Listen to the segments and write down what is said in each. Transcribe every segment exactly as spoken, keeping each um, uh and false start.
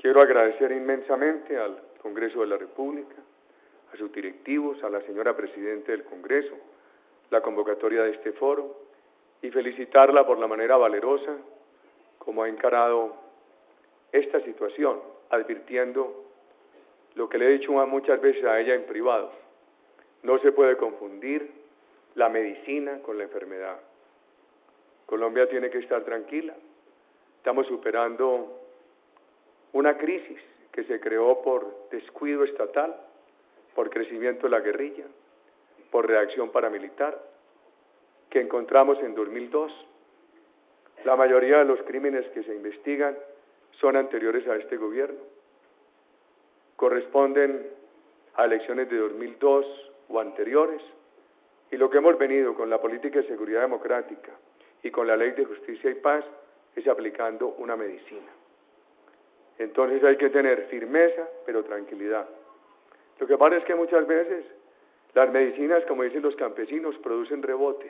Quiero agradecer inmensamente al Congreso de la República, a sus directivos, a la señora Presidenta del Congreso, la convocatoria de este foro y felicitarla por la manera valerosa como ha encarado esta situación, advirtiendo lo que le he dicho muchas veces a ella en privado. No se puede confundir la medicina con la enfermedad. Colombia tiene que estar tranquila. Estamos superando una crisis que se creó por descuido estatal, por crecimiento de la guerrilla, por reacción paramilitar, que encontramos en dos mil dos. La mayoría de los crímenes que se investigan son anteriores a este gobierno. Corresponden a elecciones de dos mil dos o anteriores, y lo que hemos venido con la política de seguridad democrática y con la ley de justicia y paz es aplicando una medicina. Entonces hay que tener firmeza, pero tranquilidad. Lo que pasa es que muchas veces las medicinas, como dicen los campesinos, producen rebotes.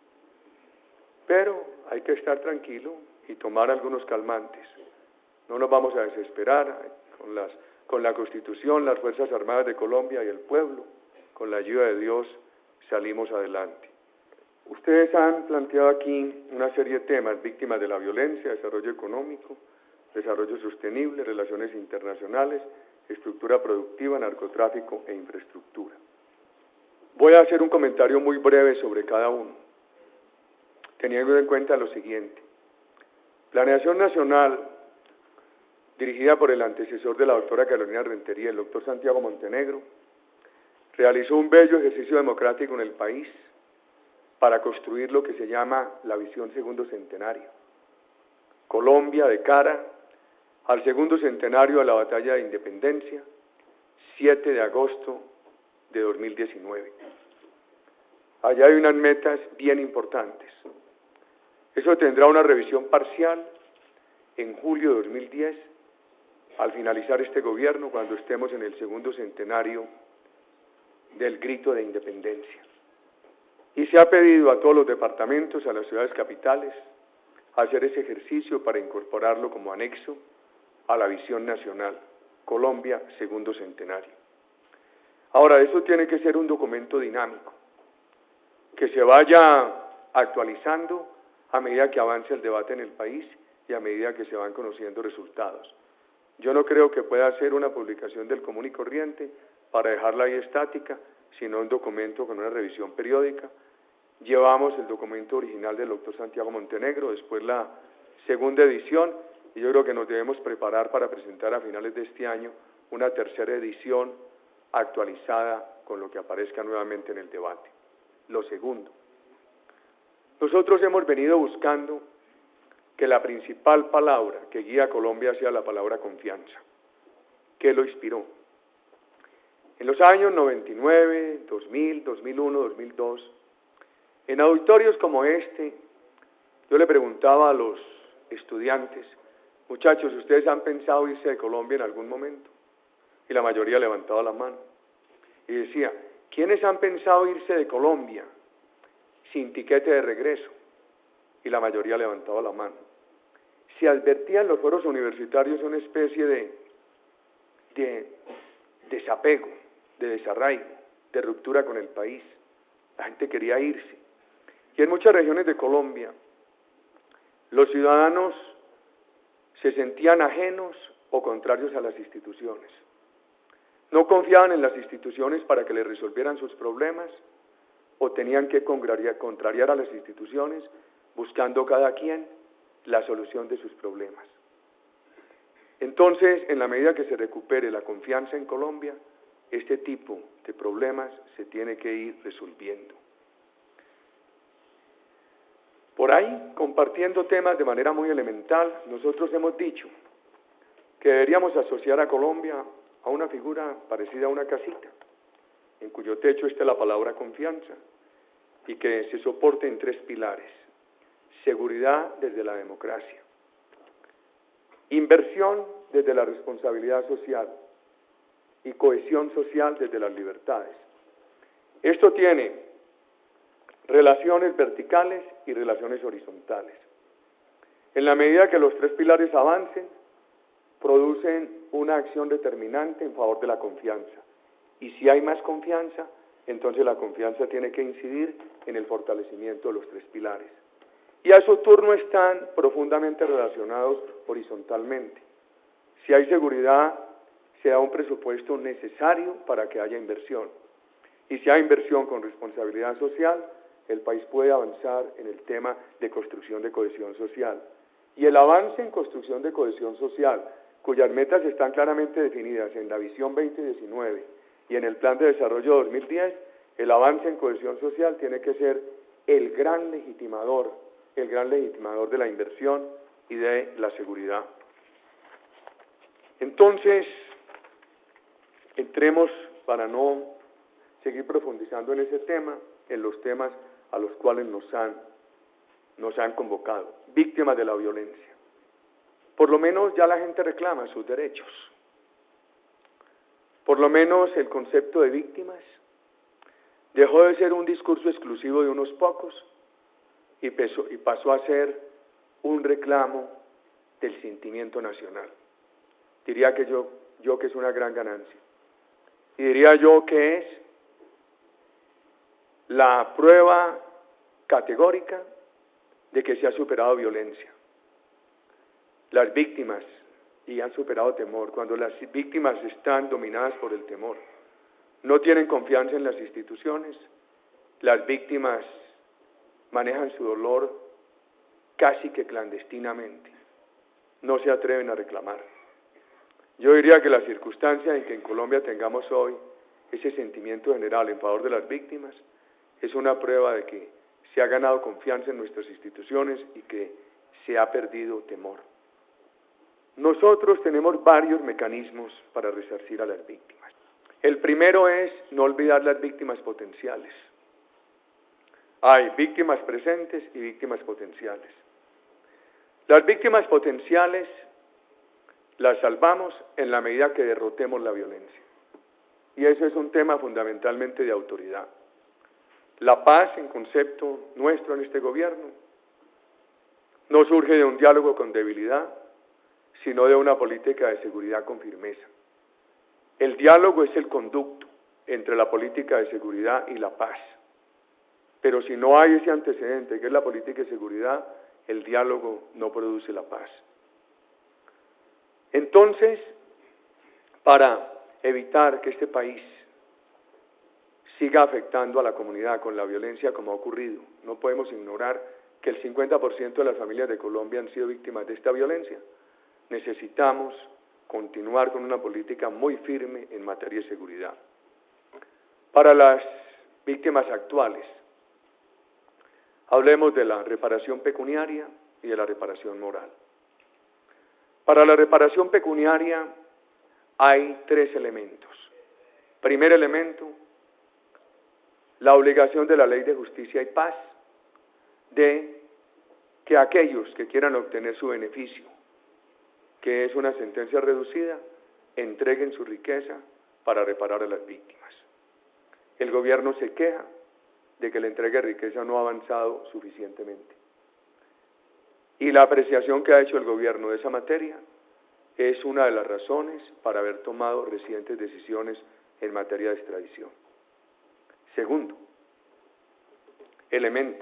Pero hay que estar tranquilo y tomar algunos calmantes. No nos vamos a desesperar. Con, las, con la Constitución, las Fuerzas Armadas de Colombia y el pueblo, con la ayuda de Dios, salimos adelante. Ustedes han planteado aquí una serie de temas: víctimas de la violencia, desarrollo económico, desarrollo sostenible, relaciones internacionales, estructura productiva, narcotráfico e infraestructura. Voy a hacer un comentario muy breve sobre cada uno, teniendo en cuenta lo siguiente. Planeación Nacional, dirigida por el antecesor de la doctora Carolina Rentería, el doctor Santiago Montenegro, realizó un bello ejercicio democrático en el país para construir lo que se llama la visión segundo centenario. Colombia de cara al segundo centenario de la batalla de independencia, siete de agosto de dos mil diecinueve. Allá hay unas metas bien importantes. Eso tendrá una revisión parcial en julio de dos mil diez, al finalizar este gobierno, cuando estemos en el segundo centenario del grito de independencia. Y se ha pedido a todos los departamentos, a las ciudades capitales, hacer ese ejercicio para incorporarlo como anexo a la visión nacional, Colombia, segundo centenario. Ahora, eso tiene que ser un documento dinámico, que se vaya actualizando a medida que avance el debate en el país y a medida que se van conociendo resultados. Yo no creo que pueda ser una publicación del común y corriente para dejarla ahí estática, sino un documento con una revisión periódica. Llevamos el documento original del doctor Santiago Montenegro, después la segunda edición, y yo creo que nos debemos preparar para presentar a finales de este año una tercera edición actualizada con lo que aparezca nuevamente en el debate. Lo segundo, nosotros hemos venido buscando que la principal palabra que guía a Colombia sea la palabra confianza. ¿Qué lo inspiró? En los años noventa y nueve, dos mil, dos mil uno, dos mil dos, en auditorios como este, yo le preguntaba a los estudiantes: muchachos, ¿ustedes han pensado irse de Colombia en algún momento? Y la mayoría levantaba la mano. Y decía: ¿quiénes han pensado irse de Colombia sin tiquete de regreso? Y la mayoría levantaba la mano. Se advertía en los foros universitarios una especie de, de desapego, de desarraigo, de ruptura con el país. La gente quería irse. Y en muchas regiones de Colombia, los ciudadanos se sentían ajenos o contrarios a las instituciones. No confiaban en las instituciones para que les resolvieran sus problemas, o tenían que contrariar a las instituciones buscando cada quien la solución de sus problemas. Entonces, en la medida que se recupere la confianza en Colombia, este tipo de problemas se tiene que ir resolviendo. Por ahí, compartiendo temas de manera muy elemental, nosotros hemos dicho que deberíamos asociar a Colombia a una figura parecida a una casita, en cuyo techo esté la palabra confianza, y que se soporte en tres pilares: seguridad desde la democracia, inversión desde la responsabilidad social y cohesión social desde las libertades. Esto tiene relaciones verticales y relaciones horizontales. En la medida que los tres pilares avancen, producen una acción determinante en favor de la confianza. Y si hay más confianza, entonces la confianza tiene que incidir en el fortalecimiento de los tres pilares. Y a su turno están profundamente relacionados horizontalmente. Si hay seguridad, se da un presupuesto necesario para que haya inversión. Y si hay inversión con responsabilidad social, el país puede avanzar en el tema de construcción de cohesión social. Y el avance en construcción de cohesión social, cuyas metas están claramente definidas en la Visión veinte diecinueve y en el Plan de Desarrollo dos mil diez, el avance en cohesión social tiene que ser el gran legitimador, el gran legitimador de la inversión y de la seguridad. Entonces, entremos, para no seguir profundizando en ese tema, en los temas a los cuales nos han, nos han convocado. Víctimas de la violencia. Por lo menos ya la gente reclama sus derechos. Por lo menos el concepto de víctimas dejó de ser un discurso exclusivo de unos pocos y, pesó, y pasó a ser un reclamo del sentimiento nacional. Diría que yo, yo que es una gran ganancia. Y diría yo que es la prueba categórica de que se ha superado violencia. Las víctimas, y han superado temor, cuando las víctimas están dominadas por el temor, no tienen confianza en las instituciones, las víctimas manejan su dolor casi que clandestinamente, no se atreven a reclamar. Yo diría que la circunstancia en que en Colombia tengamos hoy ese sentimiento general en favor de las víctimas es una prueba de que se ha ganado confianza en nuestras instituciones y que se ha perdido temor. Nosotros tenemos varios mecanismos para resarcir a las víctimas. El primero es no olvidar las víctimas potenciales. Hay víctimas presentes y víctimas potenciales. Las víctimas potenciales las salvamos en la medida que derrotemos la violencia. Y eso es un tema fundamentalmente de autoridad. La paz, en concepto nuestro en este gobierno, no surge de un diálogo con debilidad, sino de una política de seguridad con firmeza. El diálogo es el conducto entre la política de seguridad y la paz. Pero si no hay ese antecedente, que es la política de seguridad, el diálogo no produce la paz. Entonces, para evitar que este país siga afectando a la comunidad con la violencia como ha ocurrido, no podemos ignorar que el cincuenta por ciento de las familias de Colombia han sido víctimas de esta violencia. Necesitamos continuar con una política muy firme en materia de seguridad. Para las víctimas actuales, hablemos de la reparación pecuniaria y de la reparación moral. Para la reparación pecuniaria hay tres elementos. Primer elemento, la obligación de la Ley de Justicia y Paz de que aquellos que quieran obtener su beneficio, que es una sentencia reducida, entreguen su riqueza para reparar a las víctimas. El gobierno se queja de que la entrega de riqueza no ha avanzado suficientemente. Y la apreciación que ha hecho el gobierno de esa materia es una de las razones para haber tomado recientes decisiones en materia de extradición. Segundo elemento,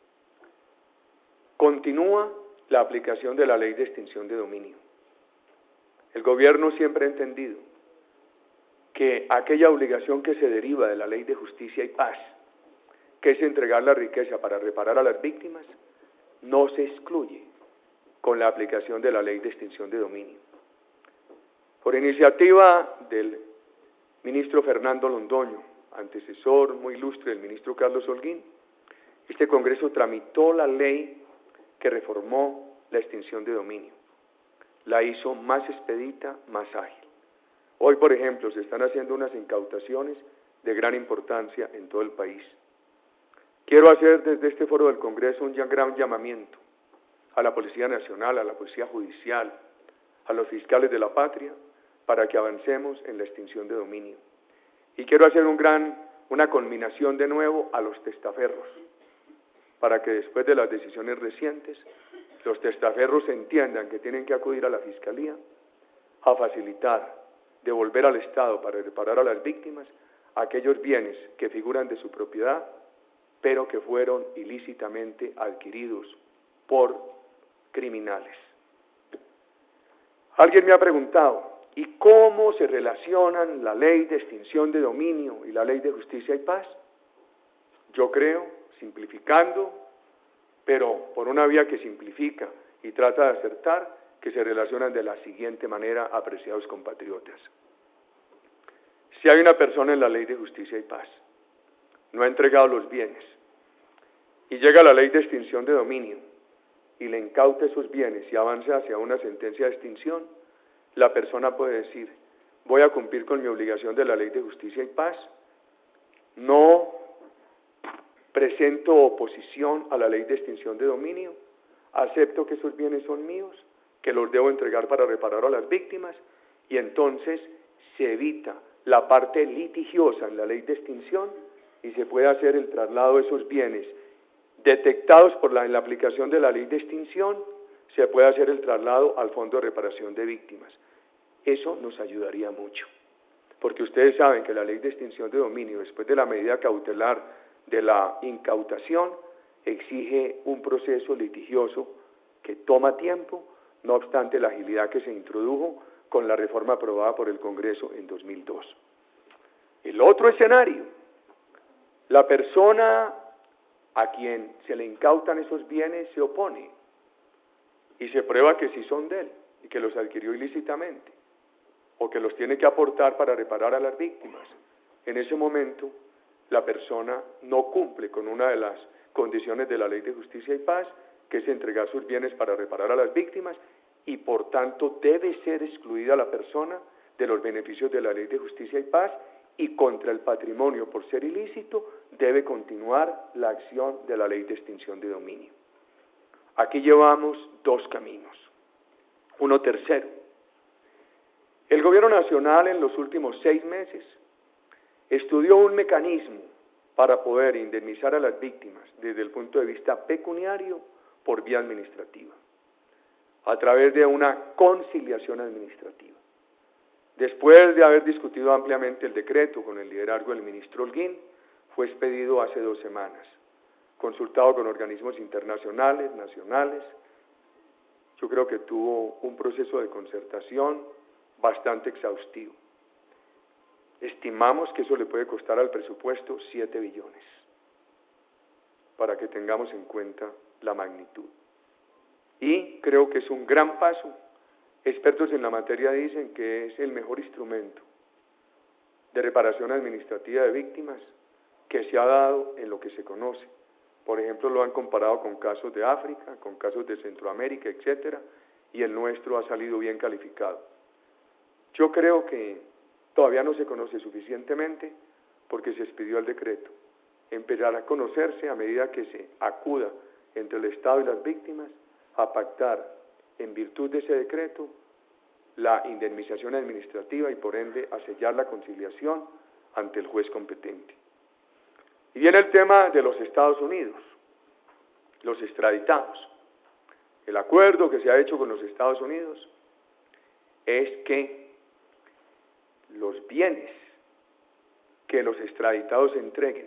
continúa la aplicación de la ley de extinción de dominio. El gobierno siempre ha entendido que aquella obligación que se deriva de la ley de justicia y paz, que es entregar la riqueza para reparar a las víctimas, no se excluye con la aplicación de la ley de extinción de dominio. Por iniciativa del ministro Fernando Londoño, antecesor muy ilustre del ministro Carlos Holguín, este Congreso tramitó la ley que reformó la extinción de dominio. La hizo más expedita, más ágil. Hoy, por ejemplo, se están haciendo unas incautaciones de gran importancia en todo el país. Quiero hacer desde este foro del Congreso un gran llamamiento a la Policía Nacional, a la Policía Judicial, a los fiscales de la patria, para que avancemos en la extinción de dominio. Y quiero hacer un gran, una conminación de nuevo a los testaferros, para que después de las decisiones recientes, los testaferros entiendan que tienen que acudir a la Fiscalía a facilitar, devolver al Estado para reparar a las víctimas aquellos bienes que figuran de su propiedad, pero que fueron ilícitamente adquiridos por criminales. Alguien me ha preguntado, ¿y cómo se relacionan la ley de extinción de dominio y la ley de justicia y paz? Yo creo, simplificando, pero por una vía que simplifica y trata de acertar, que se relacionan de la siguiente manera, apreciados compatriotas. Si hay una persona en la ley de justicia y paz, no ha entregado los bienes, y llega la ley de extinción de dominio, y le incauta esos bienes y avanza hacia una sentencia de extinción, la persona puede decir, voy a cumplir con mi obligación de la ley de justicia y paz, no presento oposición a la ley de extinción de dominio, acepto que esos bienes son míos, que los debo entregar para reparar a las víctimas, y entonces se evita la parte litigiosa en la ley de extinción y se puede hacer el traslado de esos bienes detectados por la, en la aplicación de la ley de extinción, se puede hacer el traslado al Fondo de Reparación de Víctimas. Eso nos ayudaría mucho, porque ustedes saben que la ley de extinción de dominio, después de la medida cautelar de la incautación, exige un proceso litigioso que toma tiempo, no obstante la agilidad que se introdujo con la reforma aprobada por el Congreso en dos mil dos. El otro escenario, la persona a quien se le incautan esos bienes se opone y se prueba que sí son de él y que los adquirió ilícitamente o que los tiene que aportar para reparar a las víctimas. En ese momento, la persona no cumple con una de las condiciones de la Ley de Justicia y Paz, que es entregar sus bienes para reparar a las víctimas, y por tanto debe ser excluida la persona de los beneficios de la Ley de Justicia y Paz, y contra el patrimonio por ser ilícito debe continuar la acción de la Ley de Extinción de Dominio. Aquí llevamos dos caminos. Uno tercero. El Gobierno Nacional en los últimos seis meses estudió un mecanismo para poder indemnizar a las víctimas desde el punto de vista pecuniario por vía administrativa, a través de una conciliación administrativa. Después de haber discutido ampliamente el decreto con el liderazgo del ministro Holguín, fue expedido hace dos semanas, consultado con organismos internacionales, nacionales. Yo creo que tuvo un proceso de concertación bastante exhaustivo. Estimamos que eso le puede costar al presupuesto siete billones, para que tengamos en cuenta la magnitud. Y creo que es un gran paso. Expertos en la materia dicen que es el mejor instrumento de reparación administrativa de víctimas que se ha dado en lo que se conoce. Por ejemplo, lo han comparado con casos de África, con casos de Centroamérica, etcétera, y el nuestro ha salido bien calificado. Yo creo que todavía no se conoce suficientemente porque se expidió el decreto. Empezará a conocerse a medida que se acuda entre el Estado y las víctimas a pactar, en virtud de ese decreto, la indemnización administrativa y por ende a sellar la conciliación ante el juez competente. Y viene el tema de los Estados Unidos, los extraditados. El acuerdo que se ha hecho con los Estados Unidos es que los bienes que los extraditados entreguen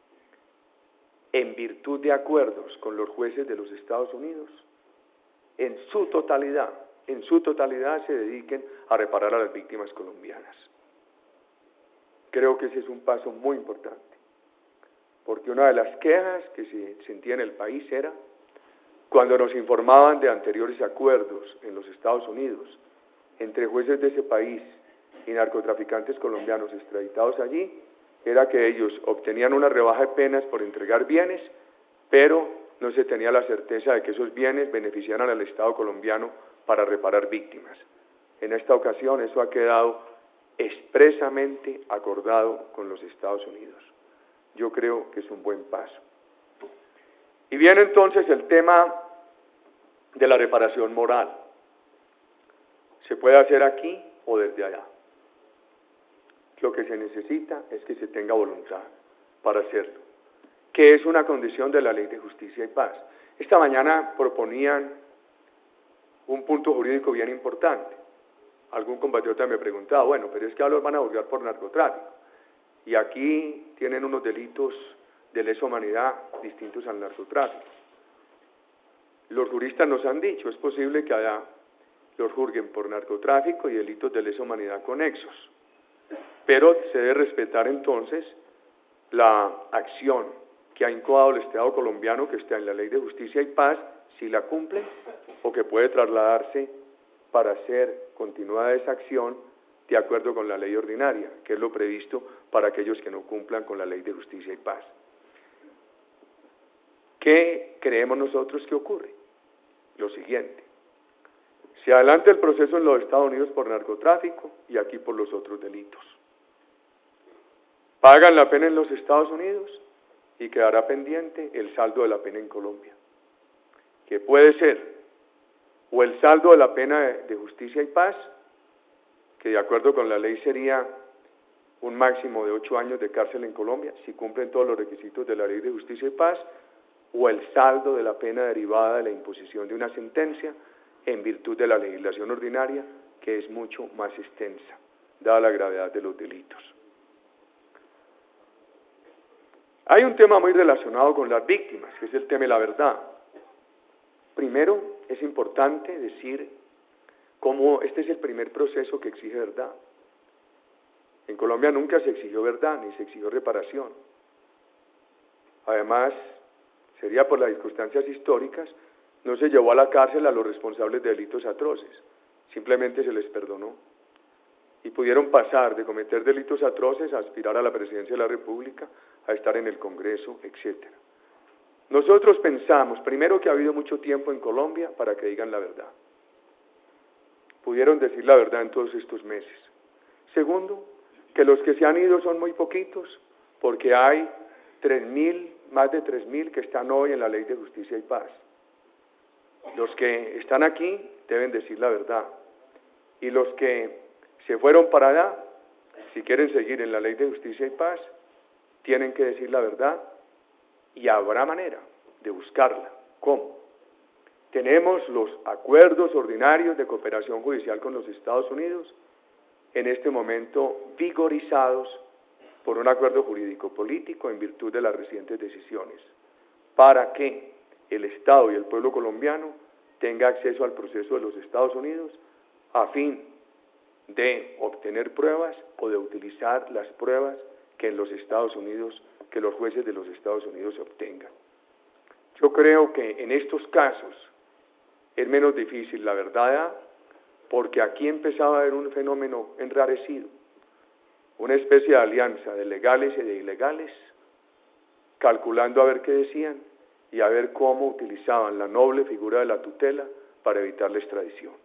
en virtud de acuerdos con los jueces de los Estados Unidos, en su totalidad, en su totalidad se dediquen a reparar a las víctimas colombianas. Creo que ese es un paso muy importante, porque una de las quejas que se sentía en el país era cuando nos informaban de anteriores acuerdos en los Estados Unidos entre jueces de ese país y narcotraficantes colombianos extraditados allí, era que ellos obtenían una rebaja de penas por entregar bienes, pero no se tenía la certeza de que esos bienes beneficiaran al Estado colombiano para reparar víctimas. En esta ocasión eso ha quedado expresamente acordado con los Estados Unidos. Yo creo que es un buen paso. Y viene entonces el tema de la reparación moral. Se puede hacer aquí o desde allá. Lo que se necesita es que se tenga voluntad para hacerlo, que es una condición de la Ley de Justicia y Paz. Esta mañana proponían un punto jurídico bien importante. algún compatriota me preguntaba, bueno, pero es que ahora los van a juzgar por narcotráfico, y aquí tienen unos delitos de lesa humanidad distintos al narcotráfico. Los juristas nos han dicho, es posible que allá los juzguen por narcotráfico y delitos de lesa humanidad conexos, pero se debe respetar entonces la acción que ha incoado el Estado colombiano, que está en la Ley de Justicia y Paz, si la cumple, o que puede trasladarse para ser continuada esa acción de acuerdo con la ley ordinaria, que es lo previsto para aquellos que no cumplan con la Ley de Justicia y Paz. ¿Qué creemos nosotros que ocurre? Lo siguiente: se adelanta el proceso en los Estados Unidos por narcotráfico y aquí por los otros delitos. Pagan la pena en los Estados Unidos y quedará pendiente el saldo de la pena en Colombia, que puede ser o el saldo de la pena de, de justicia y paz, que de acuerdo con la ley sería un máximo de ocho años de cárcel en Colombia, si cumplen todos los requisitos de la Ley de Justicia y Paz, o el saldo de la pena derivada de la imposición de una sentencia en virtud de la legislación ordinaria, que es mucho más extensa, dada la gravedad de los delitos. Hay un tema muy relacionado con las víctimas, que es el tema de la verdad. Primero, es importante decir cómo este es el primer proceso que exige verdad. En Colombia nunca se exigió verdad, ni se exigió reparación. Además, sería por las circunstancias históricas, no se llevó a la cárcel a los responsables de delitos atroces, simplemente se les perdonó. Y pudieron pasar de cometer delitos atroces a aspirar a la presidencia de la República, a estar en el Congreso, etcétera. Nosotros pensamos, primero, que ha habido mucho tiempo en Colombia para que digan la verdad. Pudieron decir la verdad en todos estos meses. Segundo, que los que se han ido son muy poquitos, porque hay tres mil, más de tres mil que están hoy en la Ley de Justicia y Paz. Los que están aquí deben decir la verdad. Y los que se fueron para allá, si quieren seguir en la Ley de Justicia y Paz, tienen que decir la verdad, y habrá manera de buscarla. ¿Cómo? Tenemos los acuerdos ordinarios de cooperación judicial con los Estados Unidos, en este momento vigorizados por un acuerdo jurídico-político en virtud de las recientes decisiones, para que el Estado y el pueblo colombiano tenga acceso al proceso de los Estados Unidos a fin de obtener pruebas o de utilizar las pruebas que en los Estados Unidos, que los jueces de los Estados Unidos obtengan. Yo creo que en estos casos es menos difícil la verdad, porque aquí empezaba a haber un fenómeno enrarecido, una especie de alianza de legales y de ilegales, calculando a ver qué decían y a ver cómo utilizaban la noble figura de la tutela para evitar la extradición.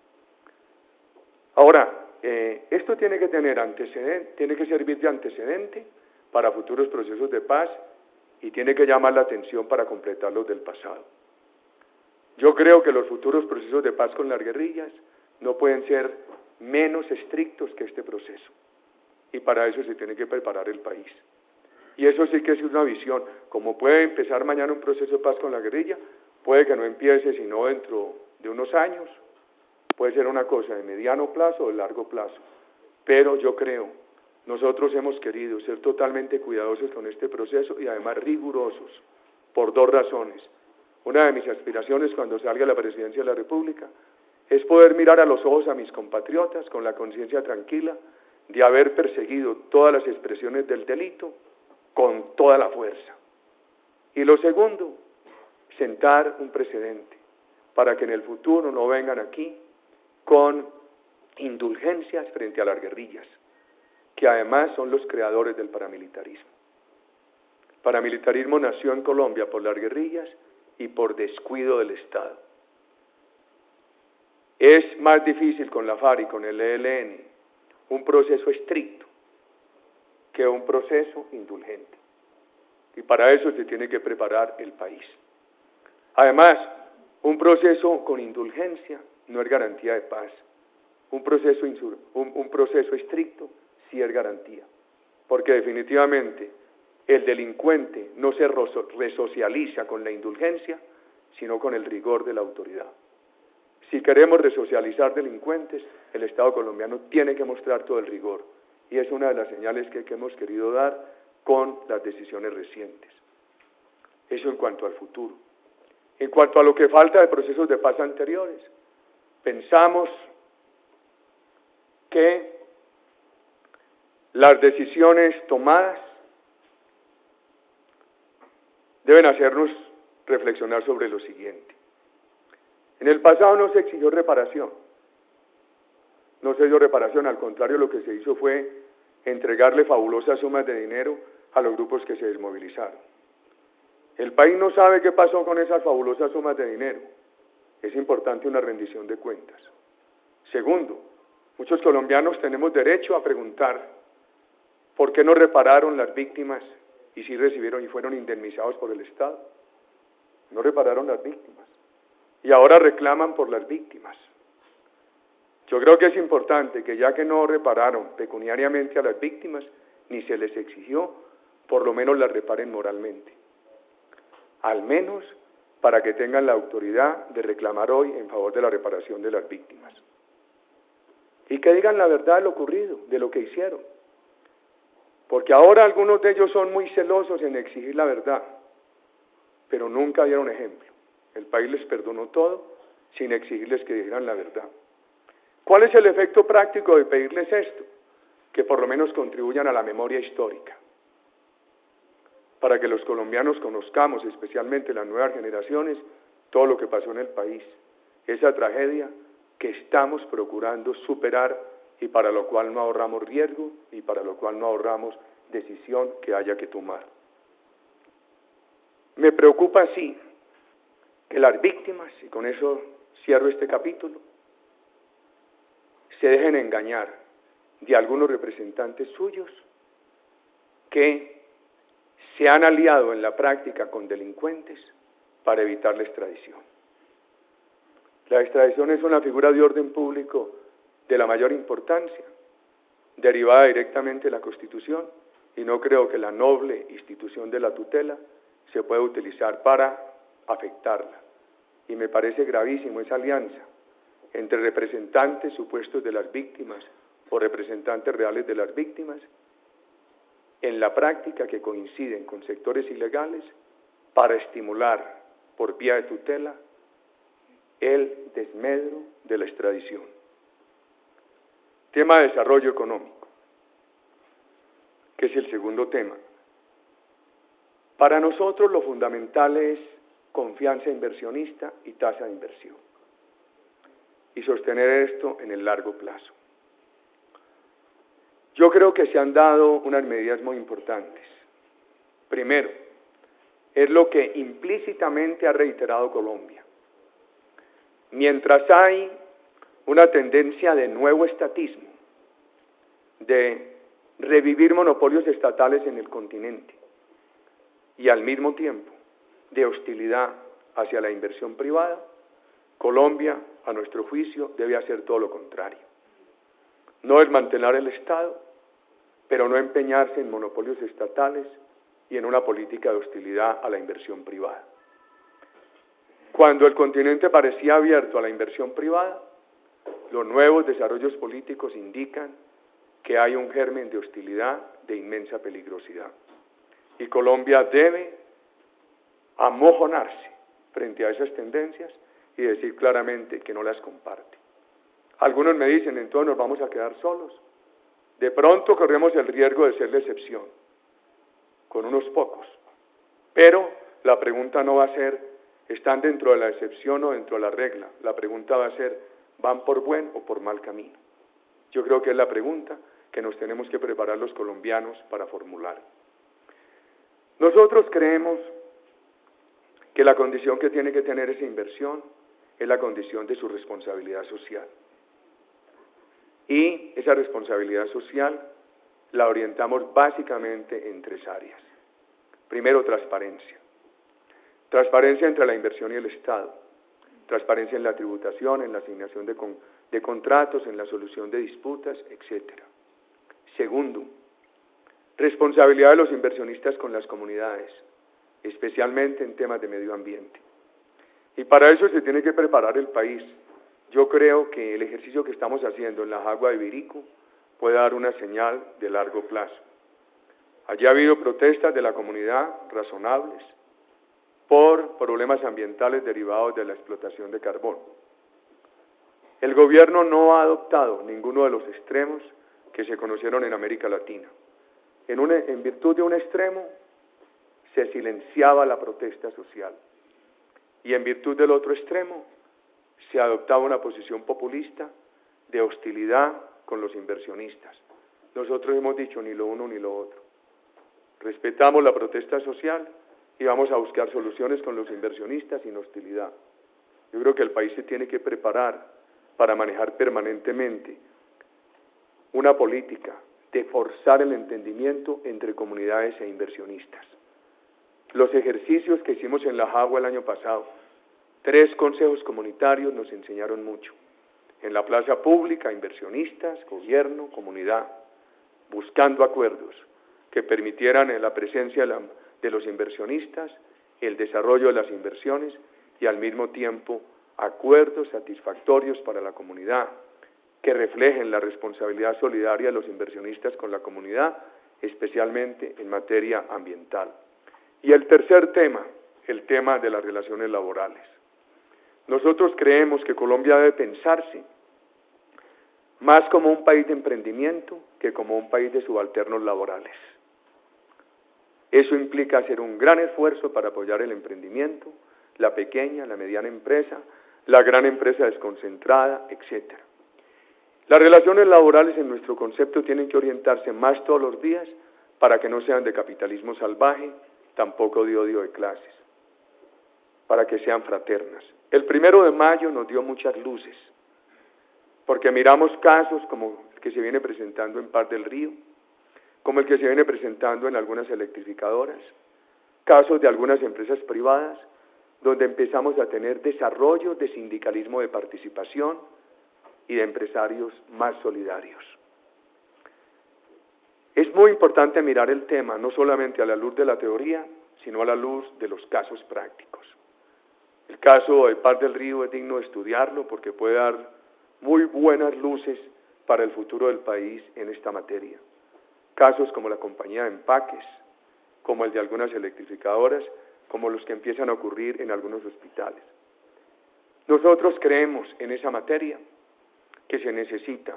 Ahora, eh, esto tiene que tener antecedente, tiene que servir de antecedente para futuros procesos de paz y tiene que llamar la atención para completar los del pasado. Yo creo que los futuros procesos de paz con las guerrillas no pueden ser menos estrictos que este proceso, y para eso se tiene que preparar el país. Y eso sí que es una visión. Como puede empezar mañana un proceso de paz con la guerrilla, puede que no empiece sino dentro de unos años, puede ser una cosa de mediano plazo o de largo plazo, pero yo creo, nosotros hemos querido ser totalmente cuidadosos con este proceso y además rigurosos, por dos razones. Una de mis aspiraciones cuando salga a la presidencia de la República es poder mirar a los ojos a mis compatriotas con la conciencia tranquila de haber perseguido todas las expresiones del delito con toda la fuerza. Y lo segundo, sentar un precedente para que en el futuro no vengan aquí con indulgencias frente a las guerrillas, que además son los creadores del paramilitarismo. El paramilitarismo nació en Colombia por las guerrillas y por descuido del Estado. Es más difícil con la FARC y con el E L N un proceso estricto que un proceso indulgente. Y para eso se tiene que preparar el país. Además, un proceso con indulgencia no es garantía de paz. Un proceso, insur, un, un proceso estricto sí es garantía. Porque definitivamente el delincuente no se resocializa con la indulgencia, sino con el rigor de la autoridad. Si queremos resocializar delincuentes, el Estado colombiano tiene que mostrar todo el rigor, y es una de las señales que, que hemos querido dar con las decisiones recientes. Eso en cuanto al futuro. En cuanto a lo que falta de procesos de paz anteriores, pensamos que las decisiones tomadas deben hacernos reflexionar sobre lo siguiente. En el pasado no se exigió reparación, no se dio reparación, al contrario, lo que se hizo fue entregarle fabulosas sumas de dinero a los grupos que se desmovilizaron. El país no sabe qué pasó con esas fabulosas sumas de dinero. Es importante una rendición de cuentas. Segundo, muchos colombianos tenemos derecho a preguntar por qué no repararon las víctimas y sí recibieron y fueron indemnizados por el Estado. No repararon las víctimas y ahora reclaman por las víctimas. Yo creo que es importante que ya que no repararon pecuniariamente a las víctimas, ni se les exigió, por lo menos las reparen moralmente. Al menos para que tengan la autoridad de reclamar hoy en favor de la reparación de las víctimas. Y que digan la verdad de lo ocurrido, de lo que hicieron. Porque ahora algunos de ellos son muy celosos en exigir la verdad, pero nunca dieron ejemplo. El país les perdonó todo sin exigirles que dijeran la verdad. ¿Cuál es el efecto práctico de pedirles esto? Que por lo menos contribuyan a la memoria histórica, para que los colombianos conozcamos, especialmente las nuevas generaciones, todo lo que pasó en el país, esa tragedia que estamos procurando superar y para lo cual no ahorramos riesgo y para lo cual no ahorramos decisión que haya que tomar. Me preocupa, sí, que las víctimas, y con eso cierro este capítulo, se dejen engañar de algunos representantes suyos que se han aliado en la práctica con delincuentes para evitar la extradición. La extradición es una figura de orden público de la mayor importancia, derivada directamente de la Constitución, y no creo que la noble institución de la tutela se pueda utilizar para afectarla. Y me parece gravísimo esa alianza entre representantes supuestos de las víctimas o representantes reales de las víctimas, en la práctica que coinciden con sectores ilegales para estimular por vía de tutela el desmedro de la extradición. Tema de desarrollo económico, que es el segundo tema. Para nosotros lo fundamental es confianza inversionista y tasa de inversión, y sostener esto en el largo plazo. Yo creo que se han dado unas medidas muy importantes. Primero, es lo que implícitamente ha reiterado Colombia. Mientras hay una tendencia de nuevo estatismo, de revivir monopolios estatales en el continente, y al mismo tiempo de hostilidad hacia la inversión privada, Colombia, a nuestro juicio, debe hacer todo lo contrario. No desmantelar el Estado, pero no empeñarse en monopolios estatales y en una política de hostilidad a la inversión privada. Cuando el continente parecía abierto a la inversión privada, los nuevos desarrollos políticos indican que hay un germen de hostilidad de inmensa peligrosidad. Y Colombia debe amojonarse frente a esas tendencias y decir claramente que no las comparte. Algunos me dicen, entonces nos vamos a quedar solos. De pronto corremos el riesgo de ser la excepción, con unos pocos. Pero la pregunta no va a ser, ¿están dentro de la excepción o dentro de la regla? La pregunta va a ser, ¿van por buen o por mal camino? Yo creo que es la pregunta que nos tenemos que preparar los colombianos para formular. Nosotros creemos que la condición que tiene que tener esa inversión es la condición de su responsabilidad social. Y esa responsabilidad social la orientamos básicamente en tres áreas. Primero, transparencia. Transparencia entre la inversión y el Estado. Transparencia en la tributación, en la asignación de, con, de contratos, en la solución de disputas, etcétera. Segundo, responsabilidad de los inversionistas con las comunidades, especialmente en temas de medio ambiente. Y para eso se tiene que preparar el país. yo creo que el ejercicio que estamos haciendo en la Jagua de Ibirico puede dar una señal de largo plazo. Allí ha habido protestas de la comunidad razonables por problemas ambientales derivados de la explotación de carbón. El gobierno no ha adoptado ninguno de los extremos que se conocieron en América Latina. En, un, en virtud de un extremo, se silenciaba la protesta social, y en virtud del otro extremo, se adoptaba una posición populista de hostilidad con los inversionistas. Nosotros hemos dicho ni lo uno ni lo otro. Respetamos la protesta social y vamos a buscar soluciones con los inversionistas sin hostilidad. Yo creo que el país se tiene que preparar para manejar permanentemente una política de forzar el entendimiento entre comunidades e inversionistas. Los ejercicios que hicimos en la Jagua el año pasado, tres consejos comunitarios nos enseñaron mucho. En la plaza pública, inversionistas, gobierno, comunidad, buscando acuerdos que permitieran la presencia de los inversionistas, el desarrollo de las inversiones y al mismo tiempo acuerdos satisfactorios para la comunidad que reflejen la responsabilidad solidaria de los inversionistas con la comunidad, especialmente en materia ambiental. Y el tercer tema, el tema de las relaciones laborales. Nosotros creemos que Colombia debe pensarse más como un país de emprendimiento que como un país de subalternos laborales. Eso implica hacer un gran esfuerzo para apoyar el emprendimiento, la pequeña, la mediana empresa, la gran empresa desconcentrada, etcétera. Las relaciones laborales en nuestro concepto tienen que orientarse más todos los días para que no sean de capitalismo salvaje, tampoco de odio de clases, para que sean fraternas. El primero de mayo nos dio muchas luces, porque miramos casos como el que se viene presentando en Par del Río, como el que se viene presentando en algunas electrificadoras, casos de algunas empresas privadas, donde empezamos a tener desarrollo de sindicalismo de participación y de empresarios más solidarios. Es muy importante mirar el tema no solamente a la luz de la teoría, sino a la luz de los casos prácticos. El caso de Par del Río es digno de estudiarlo porque puede dar muy buenas luces para el futuro del país en esta materia. Casos como la compañía de empaques, como el de algunas electrificadoras, como los que empiezan a ocurrir en algunos hospitales. Nosotros creemos en esa materia que se necesita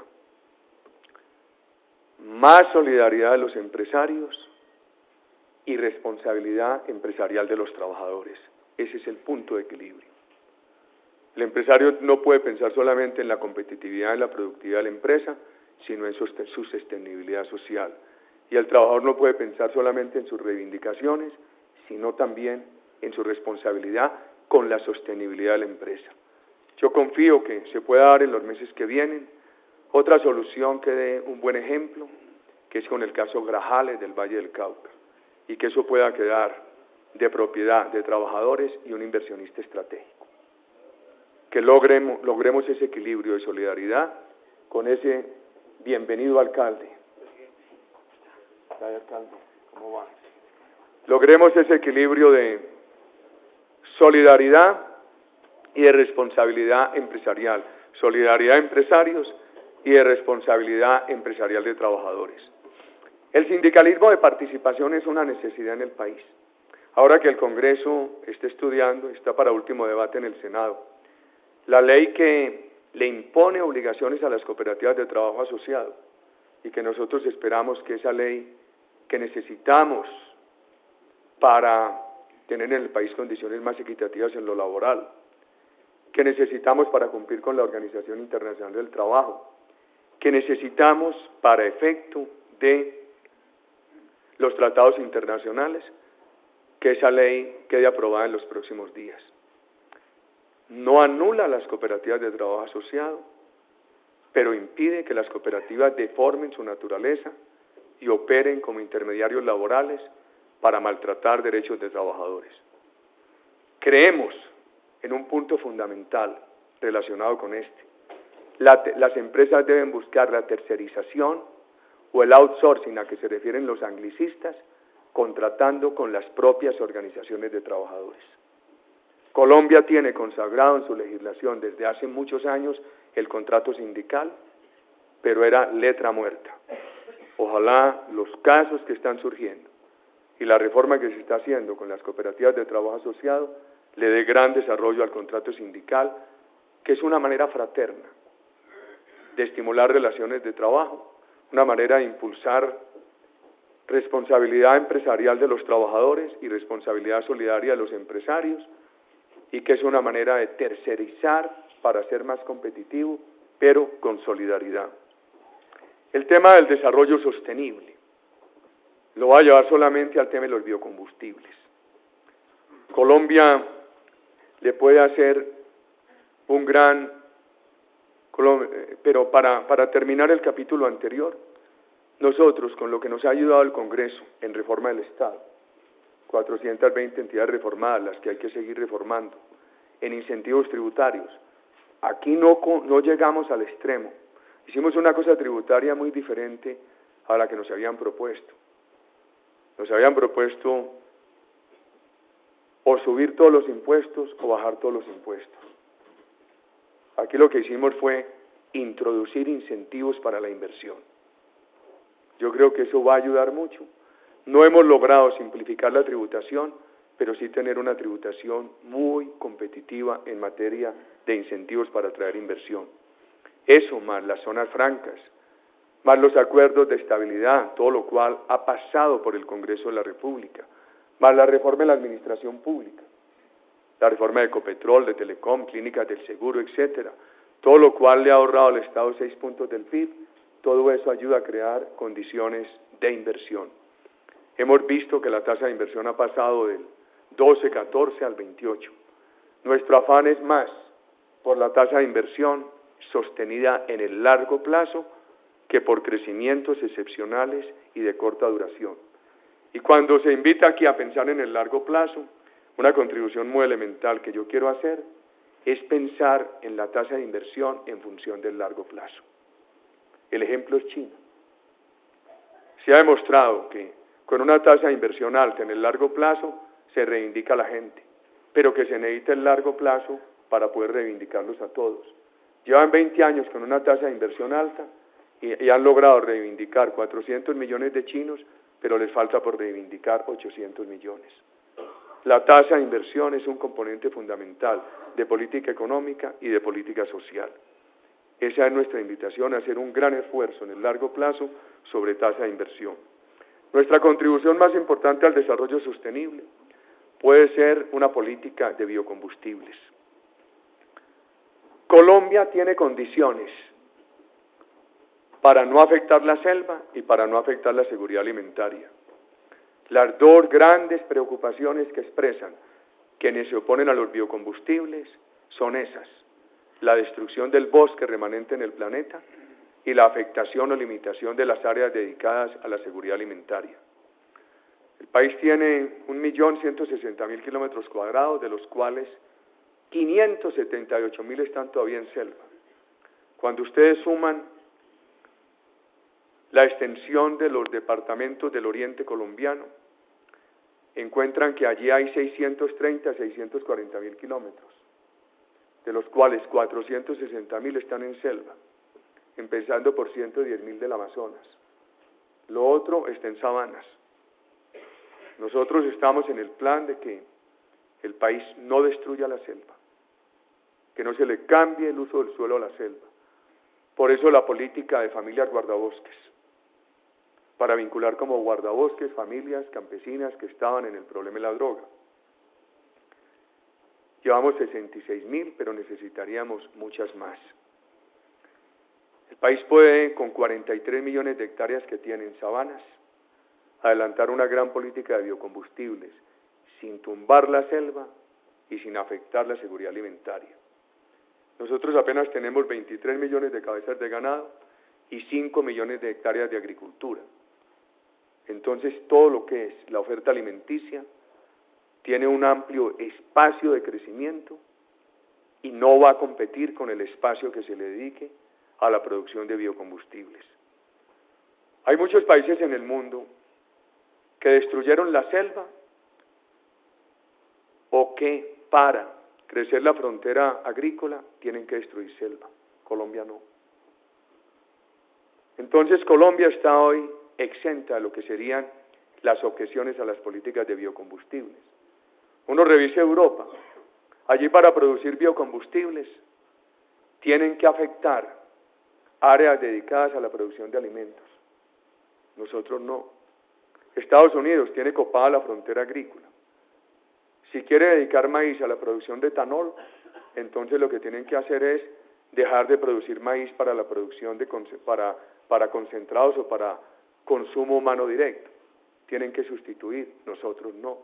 más solidaridad de los empresarios y responsabilidad empresarial de los trabajadores. Ese es el punto de equilibrio. El empresario no puede pensar solamente en la competitividad y la productividad de la empresa, sino en su sostenibilidad social. Y el trabajador no puede pensar solamente en sus reivindicaciones, sino también en su responsabilidad con la sostenibilidad de la empresa. Yo confío que se pueda dar en los meses que vienen otra solución que dé un buen ejemplo, que es con el caso Grajales del Valle del Cauca, y que eso pueda quedar de propiedad de trabajadores y un inversionista estratégico. Que logremos, logremos ese equilibrio de solidaridad con ese bienvenido alcalde. alcalde, ¿cómo va? Logremos ese equilibrio de solidaridad y de responsabilidad empresarial, solidaridad de empresarios y de responsabilidad empresarial de trabajadores. El sindicalismo de participación es una necesidad en el país. Ahora que el Congreso está estudiando, está para último debate en el Senado, la ley que le impone obligaciones a las cooperativas de trabajo asociado y que nosotros esperamos que esa ley que necesitamos para tener en el país condiciones más equitativas en lo laboral, que necesitamos para cumplir con la Organización Internacional del Trabajo, que necesitamos para efecto de los tratados internacionales, que esa ley quede aprobada en los próximos días. No anula las cooperativas de trabajo asociado, pero impide que las cooperativas deformen su naturaleza y operen como intermediarios laborales para maltratar derechos de trabajadores. Creemos en un punto fundamental relacionado con este. La, las empresas deben buscar la tercerización o el outsourcing a que se refieren los anglicistas, contratando con las propias organizaciones de trabajadores. Colombia tiene consagrado en su legislación desde hace muchos años el contrato sindical, pero era letra muerta. Ojalá los casos que están surgiendo y la reforma que se está haciendo con las cooperativas de trabajo asociado le dé gran desarrollo al contrato sindical, que es una manera fraterna de estimular relaciones de trabajo, una manera de impulsar responsabilidad empresarial de los trabajadores y responsabilidad solidaria de los empresarios, y que es una manera de tercerizar para ser más competitivo, pero con solidaridad. El tema del desarrollo sostenible lo va a llevar solamente al tema de los biocombustibles. Colombia le puede hacer un gran, pero para, para terminar el capítulo anterior, nosotros, con lo que nos ha ayudado el Congreso en reforma del Estado, cuatrocientas veinte entidades reformadas, las que hay que seguir reformando, en incentivos tributarios, aquí no, no llegamos al extremo. Hicimos una cosa tributaria muy diferente a la que nos habían propuesto. Nos habían propuesto o subir todos los impuestos o bajar todos los impuestos. Aquí lo que hicimos fue introducir incentivos para la inversión. Yo creo que eso va a ayudar mucho. No hemos logrado simplificar la tributación, pero sí tener una tributación muy competitiva en materia de incentivos para atraer inversión. Eso, más las zonas francas, más los acuerdos de estabilidad, todo lo cual ha pasado por el Congreso de la República, más la reforma de la administración pública, la reforma de Ecopetrol, de Telecom, clínicas del seguro, etcétera, todo lo cual le ha ahorrado al Estado seis puntos del P I B, todo eso ayuda a crear condiciones de inversión. Hemos visto que la tasa de inversión ha pasado del doce, catorce al veintiocho. Nuestro afán es más por la tasa de inversión sostenida en el largo plazo que por crecimientos excepcionales y de corta duración. Y cuando se invita aquí a pensar en el largo plazo, una contribución muy elemental que yo quiero hacer es pensar en la tasa de inversión en función del largo plazo. El ejemplo es China. Se ha demostrado que con una tasa de inversión alta en el largo plazo se reivindica a la gente, pero que se necesita el largo plazo para poder reivindicarlos a todos. Llevan veinte años con una tasa de inversión alta y, y han logrado reivindicar cuatrocientos millones de chinos, pero les falta por reivindicar ochocientos millones. La tasa de inversión es un componente fundamental de política económica y de política social. Esa es nuestra invitación, a hacer un gran esfuerzo en el largo plazo sobre tasa de inversión. Nuestra contribución más importante al desarrollo sostenible puede ser una política de biocombustibles. Colombia tiene condiciones para no afectar la selva y para no afectar la seguridad alimentaria. Las dos grandes preocupaciones que expresan quienes se oponen a los biocombustibles son esas: la destrucción del bosque remanente en el planeta y la afectación o limitación de las áreas dedicadas a la seguridad alimentaria. El país tiene un millón ciento sesenta mil kilómetros cuadrados, de los cuales quinientos setenta y ocho mil están todavía en selva. Cuando ustedes suman la extensión de los departamentos del oriente colombiano, encuentran que allí hay seiscientos treinta a seiscientos cuarenta mil kilómetros, de los cuales cuatrocientos sesenta mil están en selva, empezando por ciento diez mil del Amazonas. Lo otro está en sabanas. Nosotros estamos en el plan de que el país no destruya la selva, que no se le cambie el uso del suelo a la selva. Por eso la política de familias guardabosques, para vincular como guardabosques familias campesinas que estaban en el problema de la droga. Llevamos sesenta y seis mil, pero necesitaríamos muchas más. El país puede, con cuarenta y tres millones de hectáreas que tiene en sabanas, adelantar una gran política de biocombustibles, sin tumbar la selva y sin afectar la seguridad alimentaria. Nosotros apenas tenemos veintitrés millones de cabezas de ganado y cinco millones de hectáreas de agricultura. Entonces, todo lo que es la oferta alimenticia tiene un amplio espacio de crecimiento y no va a competir con el espacio que se le dedique a la producción de biocombustibles. Hay muchos países en el mundo que destruyeron la selva o que para crecer la frontera agrícola, tienen que destruir selva. Colombia no. Entonces Colombia está hoy exenta de lo que serían las objeciones a las políticas de biocombustibles. Uno revisa Europa, allí para producir biocombustibles tienen que afectar áreas dedicadas a la producción de alimentos. Nosotros no. Estados Unidos tiene copada la frontera agrícola. Si quiere dedicar maíz a la producción de etanol, entonces lo que tienen que hacer es dejar de producir maíz para la producción de para, para concentrados o para consumo humano directo. Tienen que sustituir, nosotros no.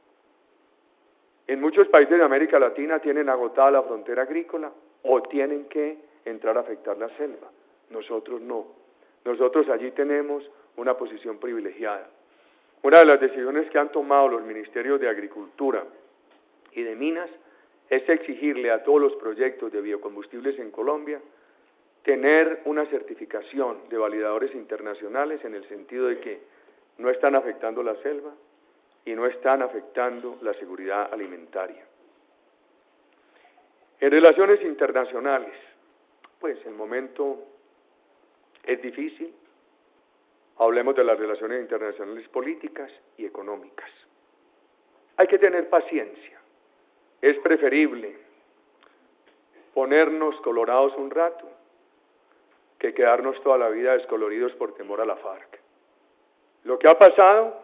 En muchos países de América Latina tienen agotada la frontera agrícola o tienen que entrar a afectar la selva. Nosotros no. Nosotros allí tenemos una posición privilegiada. Una de las decisiones que han tomado los ministerios de Agricultura y de Minas es exigirle a todos los proyectos de biocombustibles en Colombia tener una certificación de validadores internacionales en el sentido de que no están afectando la selva y no están afectando la seguridad alimentaria. En relaciones internacionales, pues el momento es difícil. Hablemos de las relaciones internacionales políticas y económicas. Hay que tener paciencia. Es preferible ponernos colorados un rato que quedarnos toda la vida descoloridos por temor a la FARC. Lo que ha pasado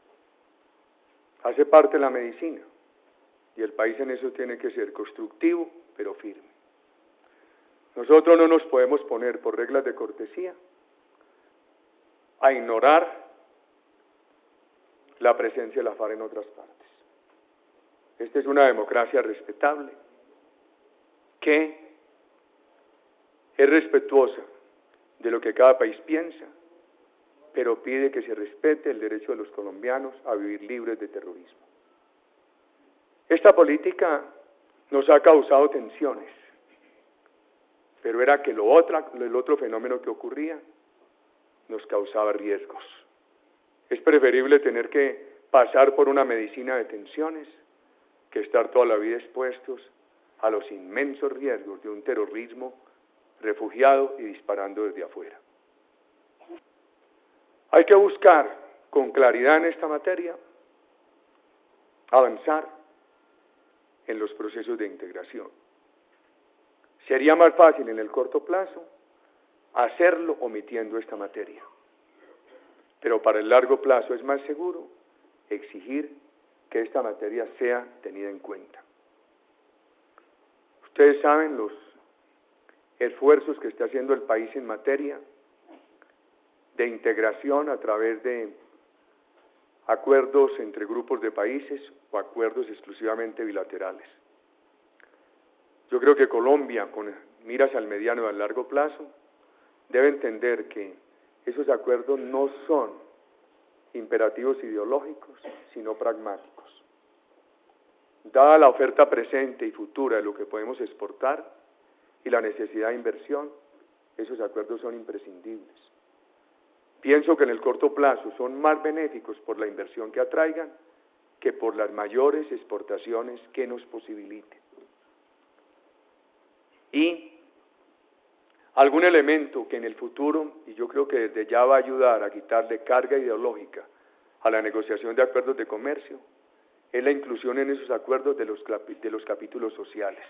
hace parte de la medicina y el país en eso tiene que ser constructivo, pero firme. Nosotros no nos podemos poner por reglas de cortesía a ignorar la presencia de la FARC en otras partes. Esta es una democracia respetable, que es respetuosa de lo que cada país piensa, pero pide que se respete el derecho de los colombianos a vivir libres de terrorismo. Esta política nos ha causado tensiones, pero era que lo otro, el otro fenómeno que ocurría nos causaba riesgos. Es preferible tener que pasar por una medicina de tensiones que estar toda la vida expuestos a los inmensos riesgos de un terrorismo refugiado y disparando desde afuera. Hay que buscar con claridad en esta materia avanzar en los procesos de integración. Sería más fácil en el corto plazo hacerlo omitiendo esta materia, pero para el largo plazo es más seguro exigir que esta materia sea tenida en cuenta. Ustedes saben los esfuerzos que está haciendo el país en materia de integración a través de acuerdos entre grupos de países o acuerdos exclusivamente bilaterales. Yo creo que Colombia, con miras al mediano y al largo plazo, debe entender que esos acuerdos no son imperativos ideológicos, sino pragmáticos. Dada la oferta presente y futura de lo que podemos exportar y la necesidad de inversión, esos acuerdos son imprescindibles. Pienso que en el corto plazo son más benéficos por la inversión que atraigan que por las mayores exportaciones que nos posibiliten. Y algún elemento que en el futuro, y yo creo que desde ya va a ayudar a quitarle carga ideológica a la negociación de acuerdos de comercio, es la inclusión en esos acuerdos de los, de los capítulos sociales.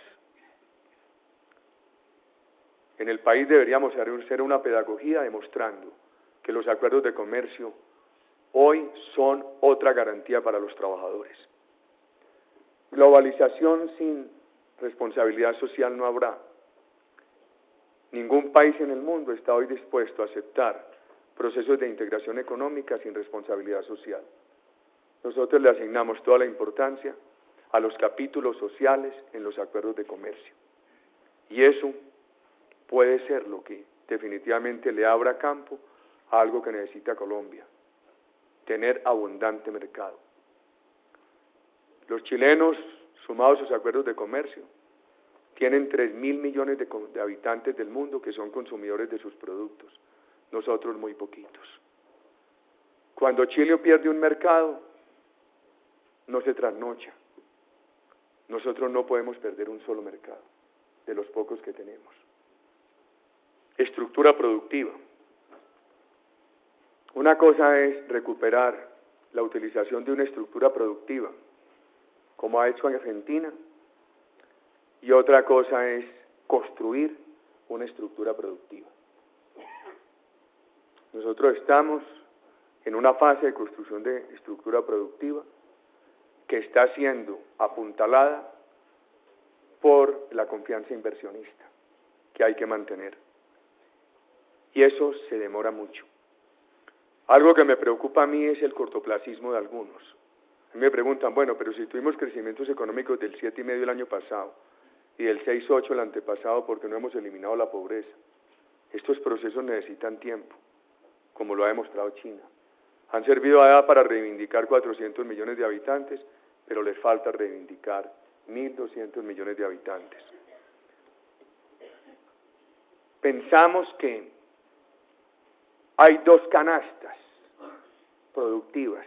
En el país deberíamos hacer una pedagogía demostrando que los acuerdos de comercio hoy son otra garantía para los trabajadores. Globalización sin responsabilidad social no habrá. Ningún país en el mundo está hoy dispuesto a aceptar procesos de integración económica sin responsabilidad social. Nosotros le asignamos toda la importancia a los capítulos sociales en los acuerdos de comercio. Y eso puede ser lo que definitivamente le abra campo a algo que necesita Colombia, tener abundante mercado. Los chilenos, sumados a sus acuerdos de comercio, tienen tres mil millones de, de habitantes del mundo que son consumidores de sus productos, nosotros muy poquitos. Cuando Chile pierde un mercado, no se trasnocha, nosotros no podemos perder un solo mercado, de los pocos que tenemos. Estructura productiva. Una cosa es recuperar la utilización de una estructura productiva, como ha hecho Argentina, y otra cosa es construir una estructura productiva. Nosotros estamos en una fase de construcción de estructura productiva que está siendo apuntalada por la confianza inversionista, que hay que mantener. Y eso se demora mucho. Algo que me preocupa a mí es el cortoplacismo de algunos. A mí me preguntan, bueno, pero si tuvimos crecimientos económicos del siete coma cinco el año pasado y del seis coma ocho el antepasado, ¿por qué no hemos eliminado la pobreza? Estos procesos necesitan tiempo, como lo ha demostrado China. Han servido allá para reivindicar cuatrocientos millones de habitantes, pero les falta reivindicar mil doscientos millones de habitantes. Pensamos que hay dos canastas productivas,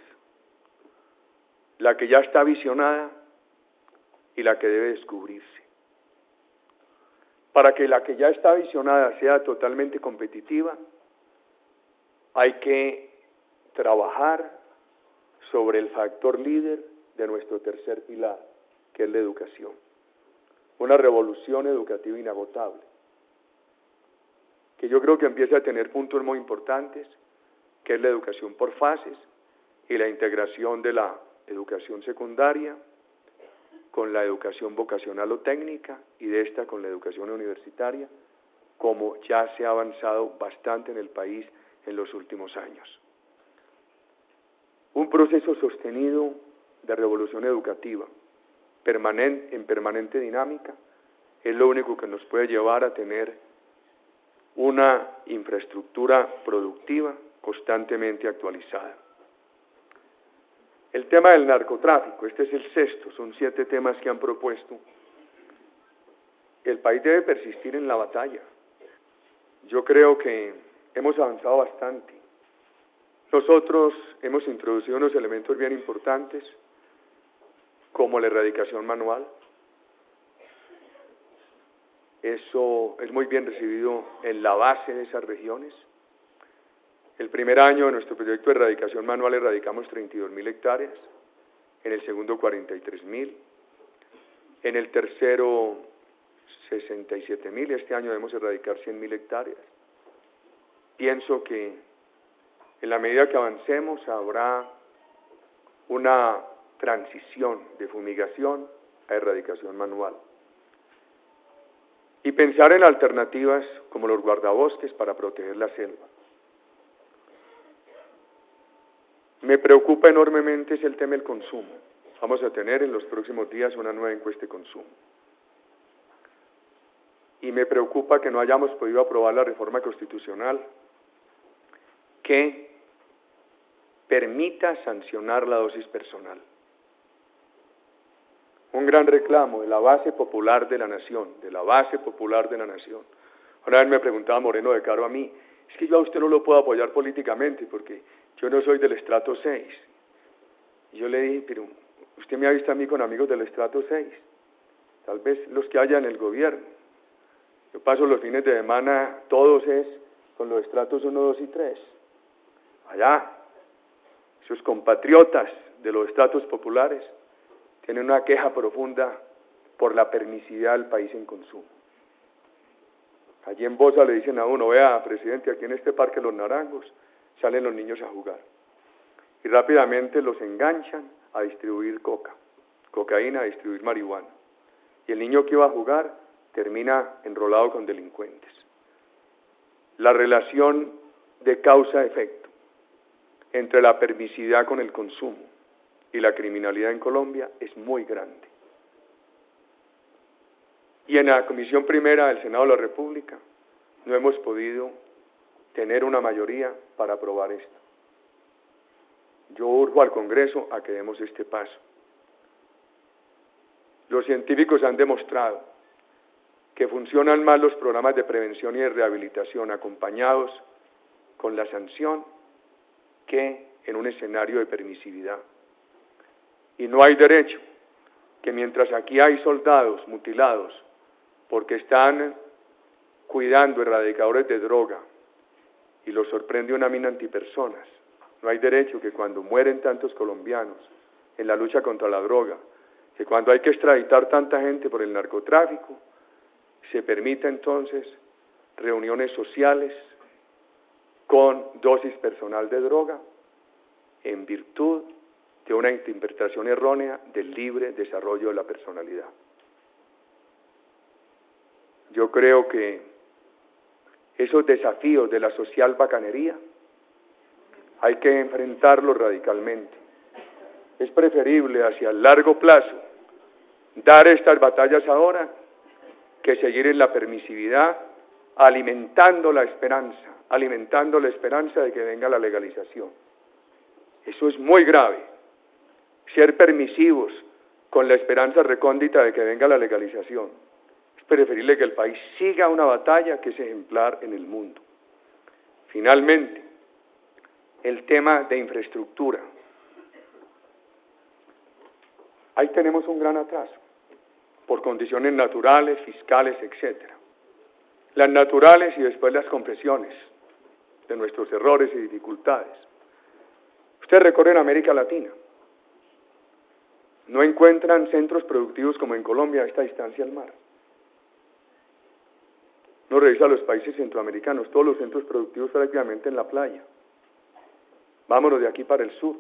la que ya está visionada y la que debe descubrirse. Para que la que ya está visionada sea totalmente competitiva, hay que trabajar sobre el factor líder de nuestro tercer pilar, que es la educación. Una revolución educativa inagotable, que yo creo que empieza a tener puntos muy importantes, que es la educación por fases y la integración de la educación secundaria con la educación vocacional o técnica y de esta con la educación universitaria, como ya se ha avanzado bastante en el país en los últimos años. Un proceso sostenido de revolución educativa, permanente, en permanente dinámica, es lo único que nos puede llevar a tener una infraestructura productiva constantemente actualizada. El tema del narcotráfico, este es el sexto, son siete temas que han propuesto. El país debe persistir en la batalla. Yo creo que hemos avanzado bastante. Nosotros hemos introducido unos elementos bien importantes, como la erradicación manual. Eso es muy bien recibido en la base de esas regiones. El primer año de nuestro proyecto de erradicación manual erradicamos treinta y dos mil hectáreas, en el segundo cuarenta y tres mil, en el tercero sesenta y siete mil, este año debemos erradicar cien mil hectáreas. Pienso que en la medida que avancemos habrá una transición de fumigación a erradicación manual. Y pensar en alternativas como los guardabosques para proteger la selva. Me preocupa enormemente es el tema del consumo. Vamos a tener en los próximos días una nueva encuesta de consumo. Y me preocupa que no hayamos podido aprobar la reforma constitucional que permita sancionar la dosis personal. Un gran reclamo de la base popular de la nación, de la base popular de la nación. Una vez me preguntaba Moreno de Caro a mí, es que yo a usted no lo puedo apoyar políticamente porque yo no soy del estrato seis. Y yo le dije, pero usted me ha visto a mí con amigos del estrato seis, tal vez los que haya en el gobierno. Yo paso los fines de semana, todos es con los estratos uno, dos y tres. Allá, sus compatriotas de los estratos populares tienen una queja profunda por la permisividad del país en consumo. Allí en Bosa le dicen a uno, vea, presidente, aquí en este Parque Los Naranjos salen los niños a jugar. Y rápidamente los enganchan a distribuir coca, cocaína, a distribuir marihuana. Y el niño que iba a jugar termina enrolado con delincuentes. La relación de causa-efecto entre la permisividad con el consumo y la criminalidad en Colombia es muy grande. Y en la Comisión Primera del Senado de la República no hemos podido tener una mayoría para aprobar esto. Yo urjo al Congreso a que demos este paso. Los científicos han demostrado que funcionan más los programas de prevención y de rehabilitación acompañados con la sanción que en un escenario de permisividad. Y no hay derecho que mientras aquí hay soldados mutilados porque están cuidando erradicadores de droga y los sorprende una mina antipersonas, no hay derecho que cuando mueren tantos colombianos en la lucha contra la droga, que cuando hay que extraditar tanta gente por el narcotráfico, se permita entonces reuniones sociales con dosis personal de droga en virtud de una interpretación errónea del libre desarrollo de la personalidad. Yo creo que esos desafíos de la social bacanería hay que enfrentarlos radicalmente. Es preferible hacia el largo plazo dar estas batallas ahora que seguir en la permisividad, alimentando la esperanza, alimentando la esperanza de que venga la legalización. Eso es muy grave, ser permisivos con la esperanza recóndita de que venga la legalización. Es preferible que el país siga una batalla que es ejemplar en el mundo. Finalmente, el tema de infraestructura. Ahí tenemos un gran atraso, por condiciones naturales, fiscales, etcétera. Las naturales y después las compresiones de nuestros errores y dificultades. Ustedes recorren América Latina, no encuentran centros productivos como en Colombia a esta distancia al mar. No revisa los países centroamericanos, todos los centros productivos prácticamente en la playa. Vámonos de aquí para el sur.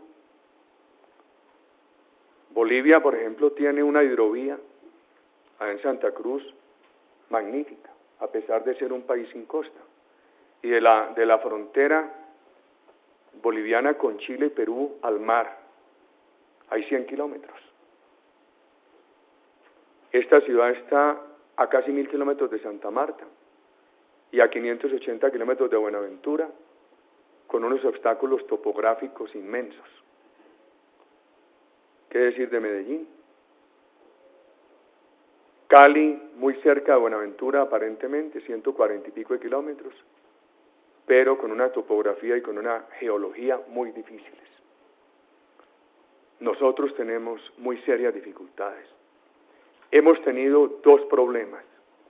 Bolivia, por ejemplo, tiene una hidrovía allá en Santa Cruz magnífica, a pesar de ser un país sin costa. Y de la, de la frontera boliviana con Chile y Perú al mar, hay cien kilómetros. Esta ciudad está a casi mil kilómetros de Santa Marta y a quinientos ochenta kilómetros de Buenaventura, con unos obstáculos topográficos inmensos. ¿Qué decir de Medellín? Cali, muy cerca de Buenaventura aparentemente, ciento cuarenta y pico de kilómetros, pero con una topografía y con una geología muy difíciles. Nosotros tenemos muy serias dificultades. Hemos tenido dos problemas.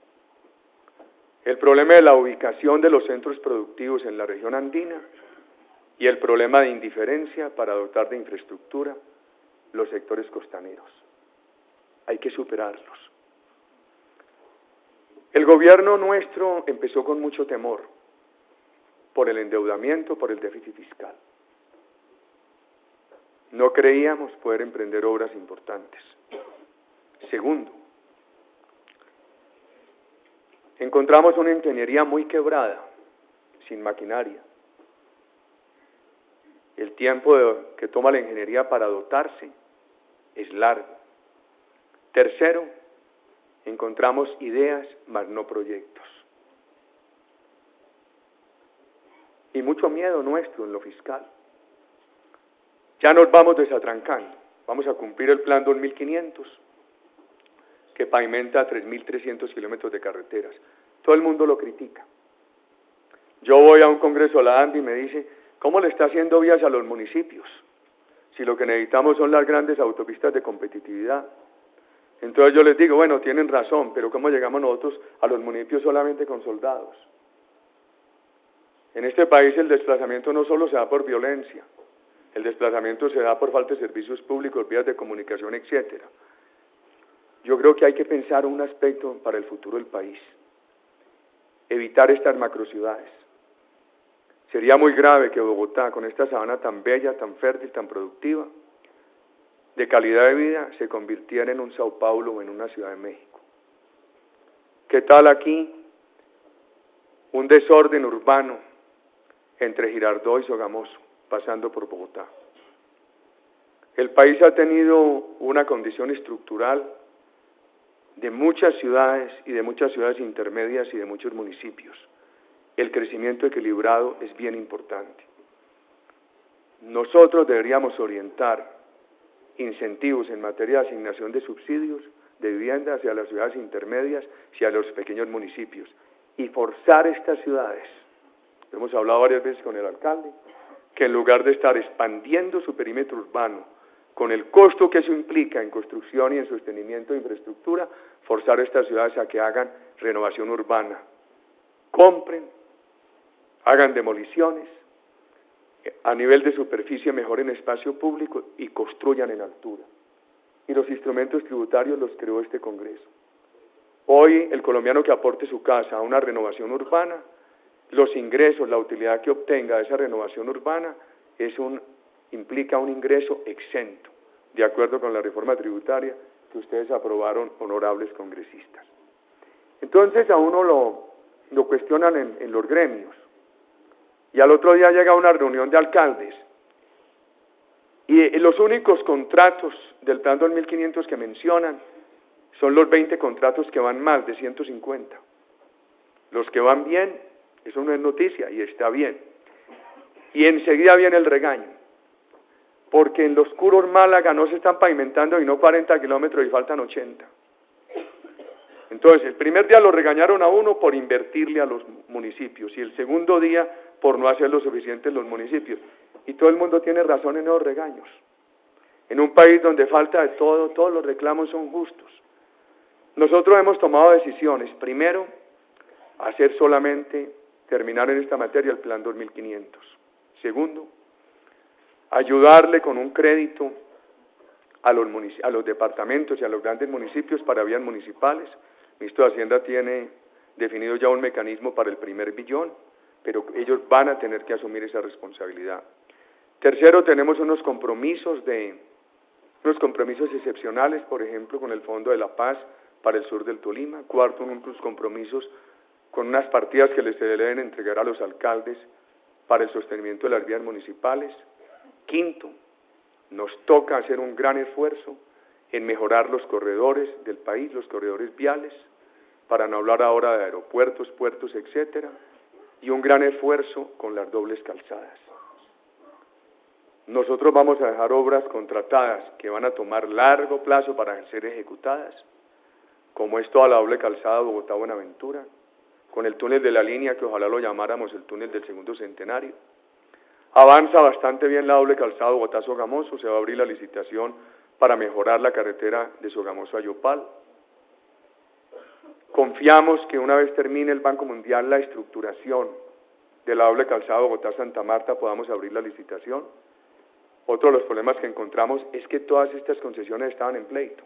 El problema de la ubicación de los centros productivos en la región andina y el problema de indiferencia para dotar de infraestructura los sectores costaneros. Hay que superarlos. El gobierno nuestro empezó con mucho temor por el endeudamiento, por el déficit fiscal. No creíamos poder emprender obras importantes. Segundo, encontramos una ingeniería muy quebrada, sin maquinaria. El tiempo de, que toma la ingeniería para dotarse es largo. Tercero, encontramos ideas, mas no proyectos. Y mucho miedo nuestro en lo fiscal. Ya nos vamos desatrancando. Vamos a cumplir el plan dos mil quinientos, que pavimenta tres mil trescientos kilómetros de carreteras. Todo el mundo lo critica. Yo voy a un congreso a la ANDI y me dice, ¿cómo le está haciendo vías a los municipios? Si lo que necesitamos son las grandes autopistas de competitividad. Entonces yo les digo, bueno, tienen razón, pero ¿cómo llegamos nosotros a los municipios solamente con soldados? En este país el desplazamiento no solo se da por violencia, el desplazamiento se da por falta de servicios públicos, vías de comunicación, etcétera. Yo creo que hay que pensar un aspecto para el futuro del país. Evitar estas macrociudades. Sería muy grave que Bogotá, con esta sabana tan bella, tan fértil, tan productiva, de calidad de vida, se convirtiera en un Sao Paulo o en una Ciudad de México. ¿Qué tal aquí? Un desorden urbano entre Girardot y Sogamoso, pasando por Bogotá. El país ha tenido una condición estructural de muchas ciudades y de muchas ciudades intermedias y de muchos municipios. El crecimiento equilibrado es bien importante. Nosotros deberíamos orientar incentivos en materia de asignación de subsidios de vivienda hacia las ciudades intermedias y hacia los pequeños municipios y forzar estas ciudades. Hemos hablado varias veces con el alcalde, que en lugar de estar expandiendo su perímetro urbano con el costo que eso implica en construcción y en sostenimiento de infraestructura, forzar a estas ciudades a que hagan renovación urbana, compren, hagan demoliciones, a nivel de superficie mejoren espacio público y construyan en altura. Y los instrumentos tributarios los creó este Congreso. Hoy el colombiano que aporte su casa a una renovación urbana, los ingresos, la utilidad que obtenga de esa renovación urbana es un, implica un ingreso exento, de acuerdo con la reforma tributaria que ustedes aprobaron, honorables congresistas. Entonces a uno lo, lo cuestionan en, en los gremios, y al otro día llega una reunión de alcaldes, y eh, los únicos contratos del plan dos mil quinientos que mencionan son los veinte contratos que van mal, de ciento cincuenta. Los que van bien, eso no es noticia, y está bien. Y enseguida viene el regaño, porque en los Curos Málaga no se están pavimentando y no cuarenta kilómetros y faltan ochenta. Entonces, el primer día lo regañaron a uno por invertirle a los municipios, y el segundo día por no hacer lo suficiente en los municipios. Y todo el mundo tiene razón en esos regaños. En un país donde falta de todo, todos los reclamos son justos. Nosotros hemos tomado decisiones. Primero, hacer solamente, terminar en esta materia el plan dos mil quinientos. Segundo, ayudarle con un crédito a los, a los departamentos y a los grandes municipios para vías municipales. El ministro de Hacienda tiene definido ya un mecanismo para el primer billón, pero ellos van a tener que asumir esa responsabilidad. Tercero, tenemos unos compromisos de unos compromisos excepcionales, por ejemplo, con el Fondo de la Paz para el sur del Tolima. Cuarto, unos compromisos con unas partidas que les se deben entregar a los alcaldes para el sostenimiento de las vías municipales. Quinto, nos toca hacer un gran esfuerzo en mejorar los corredores del país, los corredores viales, para no hablar ahora de aeropuertos, puertos, etcétera, y un gran esfuerzo con las dobles calzadas. Nosotros vamos a dejar obras contratadas que van a tomar largo plazo para ser ejecutadas, como es toda la doble calzada Bogotá-Buenaventura, con el túnel de la línea, que ojalá lo llamáramos el túnel del segundo centenario. Avanza bastante bien la doble calzada Bogotá-Sogamoso, se va a abrir la licitación para mejorar la carretera de Sogamoso a Yopal. Confiamos que una vez termine el Banco Mundial la estructuración de la doble calzada Bogotá-Santa Marta, podamos abrir la licitación. Otro de los problemas que encontramos es que todas estas concesiones estaban en pleito.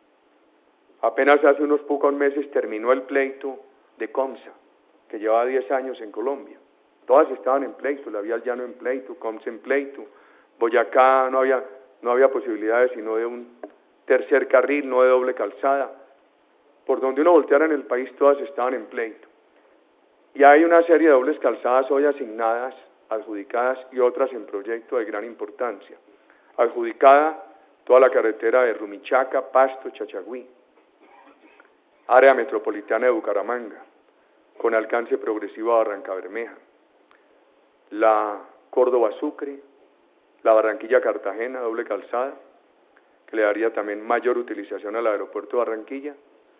Apenas hace unos pocos meses terminó el pleito de Comsa, que llevaba diez años en Colombia. Todas estaban en pleito, la vía al llano en pleito, Comsa en pleito, Boyacá no había, no había posibilidades sino de un tercer carril, no de doble calzada. Por donde uno volteara en el país, todas estaban en pleito. Y hay una serie de dobles calzadas hoy asignadas, adjudicadas, y otras en proyecto de gran importancia. Adjudicada toda la carretera de Rumichaca, Pasto, Chachagüí, área metropolitana de Bucaramanga, con alcance progresivo a Barrancabermeja, la Córdoba-Sucre, la Barranquilla-Cartagena, doble calzada, que le daría también mayor utilización al aeropuerto de Barranquilla.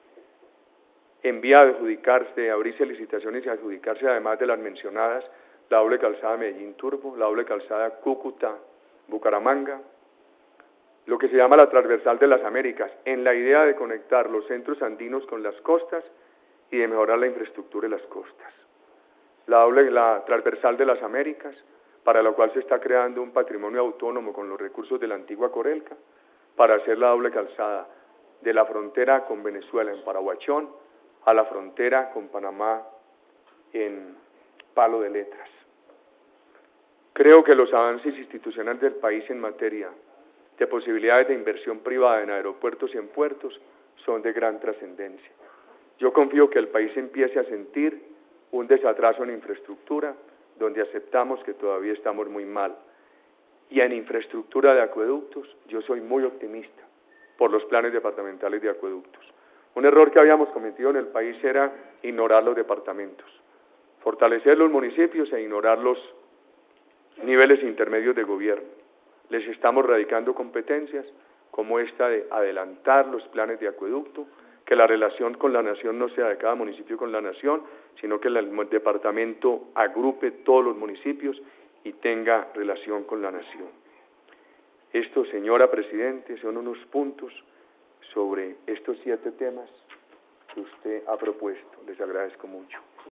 En vía de adjudicarse, abrirse licitaciones y adjudicarse, además de las mencionadas, la doble calzada Medellín-Turbo, la doble calzada Cúcuta-Bucaramanga, lo que se llama la transversal de las Américas, en la idea de conectar los centros andinos con las costas y de mejorar la infraestructura de las costas. La doble, la transversal de las Américas, para la cual se está creando un patrimonio autónomo con los recursos de la antigua Corelca, para hacer la doble calzada de la frontera con Venezuela en Paraguachón a la frontera con Panamá en Palo de Letras. Creo que los avances institucionales del país en materia de posibilidades de inversión privada en aeropuertos y en puertos son de gran trascendencia. Yo confío que el país empiece a sentir un desatraso en infraestructura, donde aceptamos que todavía estamos muy mal. Y en infraestructura de acueductos, yo soy muy optimista por los planes departamentales de acueductos. Un error que habíamos cometido en el país era ignorar los departamentos, fortalecer los municipios e ignorar los niveles intermedios de gobierno. Les estamos radicando competencias como esta de adelantar los planes de acueducto, que la relación con la nación no sea de cada municipio con la nación, sino que el departamento agrupe todos los municipios y tenga relación con la nación. Estos, señora Presidente, son unos puntos sobre estos siete temas que usted ha propuesto. Les agradezco mucho.